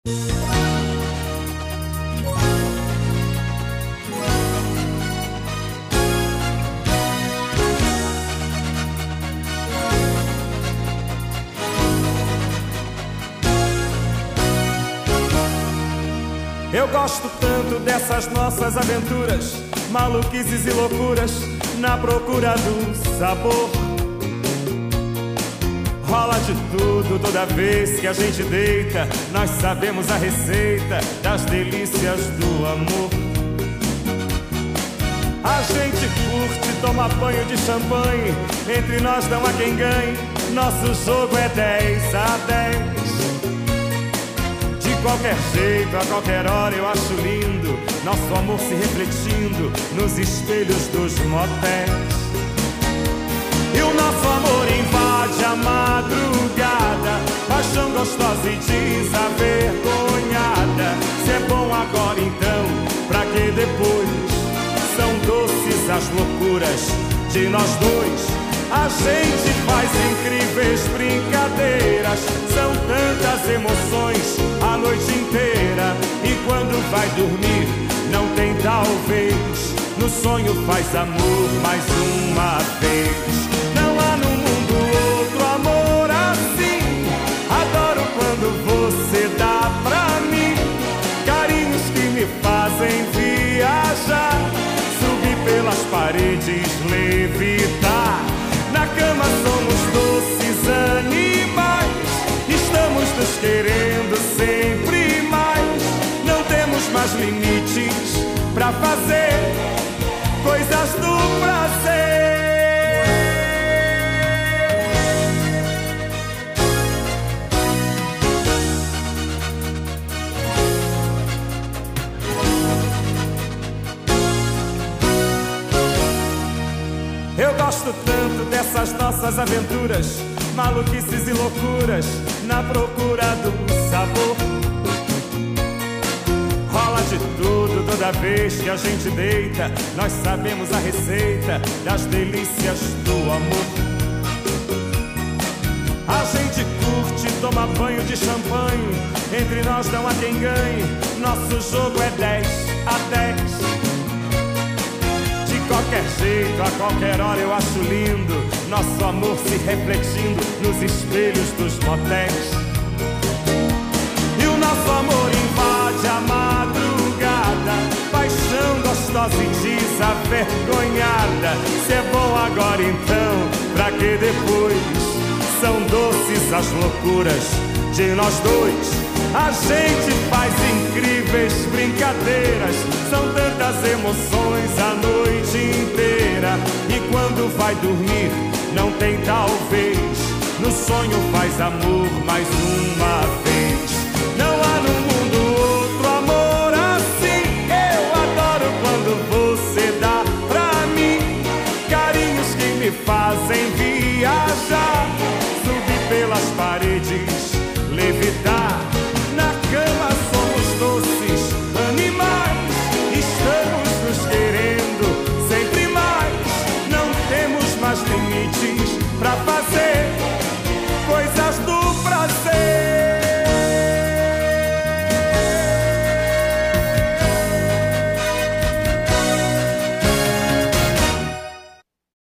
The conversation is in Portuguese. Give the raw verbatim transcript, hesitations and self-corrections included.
Eu gosto tanto dessas nossas aventuras, maluquices e loucuras, na procura do sabor. Rola de tudo toda vez que a gente deita, nós sabemos a receita das delícias do amor. A gente curte, toma banho de champanhe, entre nós não há quem ganhe, nosso jogo é dez a dez. De qualquer jeito, a qualquer hora eu acho lindo nosso amor se refletindo nos espelhos dos motéis. E o nosso amor invade a madrugada, paixão gostosa e desavergonhada. Se é bom agora então, pra que depois? São doces as loucuras de nós dois. A gente faz incríveis brincadeiras, são tantas emoções a noite inteira. E quando vai dormir, não tem talvez, no sonho faz amor mais uma vez. Não há no mundo outro amor assim, adoro quando você dá pra mim carinhos que me fazem viajar, subir pelas paredes, levitar. Na cama somos doces animais, estamos nos querendo sempre mais. Não temos mais limites pra fazer coisas do prazer. Eu gosto tanto dessas nossas aventuras, maluquices e loucuras, na procura do sabor. Rola de tudo toda vez que a gente deita, nós sabemos a receita das delícias do amor. A gente curte, toma banho de champanhe, entre nós não há quem ganhe, nosso jogo é dez a dez. De qualquer jeito, a qualquer hora eu acho lindo nosso amor se refletindo nos espelhos dos motéis. E o nosso amor invade a madrugada, paixão gostosa e desavergonhada. Se é bom agora então, pra que depois? São doces as loucuras de nós dois. A gente faz incríveis brincadeiras, são tantas emoções a noite inteira. E quando vai dormir, não tem talvez, no sonho faz amor mais uma vez. Não há no mundo outro amor assim, eu adoro quando você dá pra mim carinhos que me fazem viajar, subir pelas paredes, levitar. Na cama somos doces animais, estamos nos querendo sempre mais. Não temos mais limites pra fazer